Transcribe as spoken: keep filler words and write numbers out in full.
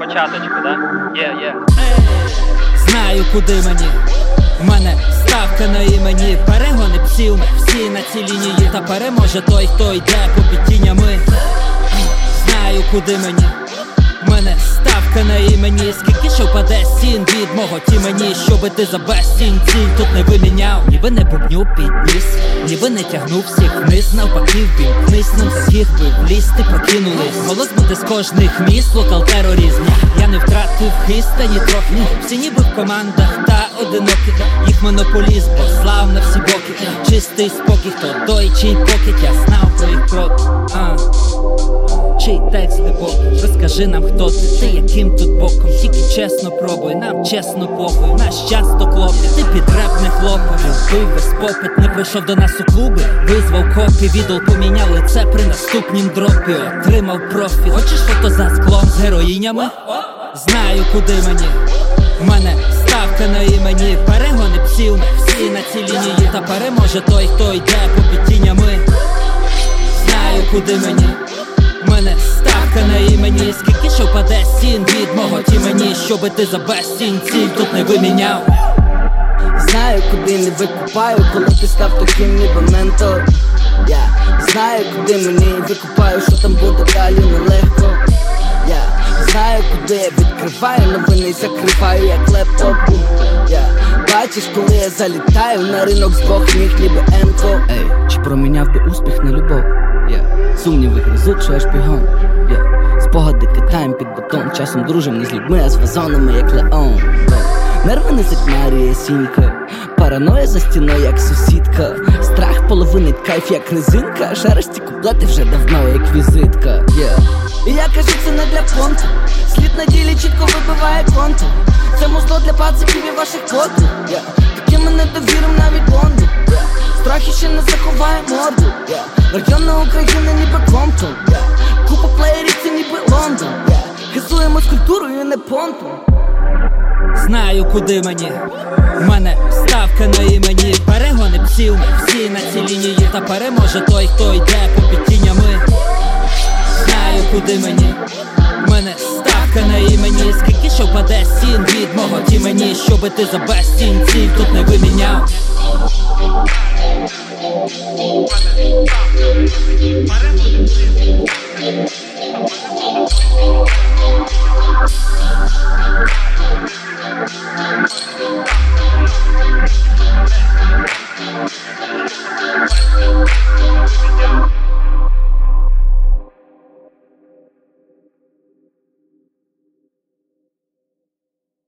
початочку, да? Є, є. Знаю, куди мені. У мене ставка на імені. Перегони псів, всі на цій лінії. Та переможе той, хто йде попід тінями. Знаю, куди мені. У мене ставка на імені. Скільки ще впаде стін від мого тімені, щоби ти за безцінь ціль тут не виміняв. Ніби не бубню підніс, ніби не тягнув всіх вниз. Навпаки вбімкнись, нам таких би в ліс ти прокинулись. Голос буде з кожних міст, локал тероризм. Я не втратив хиста ні трохи. Всі ніби в командах та одинокі. Їх монополізм послав на всі боки. Чистий спокій, хто той, чий покет. Я знав про їх крок. а. Чий текст глибокий, розкажи нам, хто ти, ти яким тут боком. Тільки чесно пробуй, нам чесно похуй. Наш часто клопіт, ти під реп не хлопав. Любив весь попит, не прийшов до нас у клуби. Визвав копі, віддал поміняв лице при наступнім дропі. Отримав профі, хочеш фото за склом з героїнями? Знаю, куди мені. У мене ставка на імені. Перегони псів, всі на цій лінії. Та переможе той, хто йде попід тінями. Знаю, куди мені. У мене ставка на імені. Скільки ще впаде стін від мого тімені, щоби ти за безцінь ціль тут не виміняв. Знаю, куди не викупаю, коли ти став таким ніби ментор. Я знаю, куди мені викупаю, що там буде далі нелегко. Я знаю, куди я відкриваю новини і закриваю як лептоп. Я бачиш, коли я залітаю на ринок з двох ніг, ніби енко. Ей, чи проміняв би успіх на любов? Yeah. Сумніви гризуть, що я шпігон. yeah. Спогади китаєм під бетон. Часом дружим не з людьми, а з вазонами, як Леон. yeah. Нерви не затьмарює сінька. Параноя за стіною, як сусідка. Страх половинить кайф, як резинка. Шерсті куплети вже давно, як візитка. yeah. І я кажу, це не для понту. Слід на ділі чітко вибиває контур. Це музло для пациків і ваших котів. yeah. Таким ми не довірим навіть Бонду. yeah. Страхи ще не заховає морду. yeah. Районна Україна ніби Комптон. yeah. Купа плеєрів, це ніби Лондон. yeah. Хизуємось культурою, не понтом. Знаю, куди мені. У мене ставка на імені. Перегони псів, всі на цій лінії. Та переможе той, хто йде попід тінями. Знаю, куди мені. У мене ставка на імені. Скільки ще впаде стін від мого тімені, щоби ти за безцінь ціль тут не виміняв. Thank you.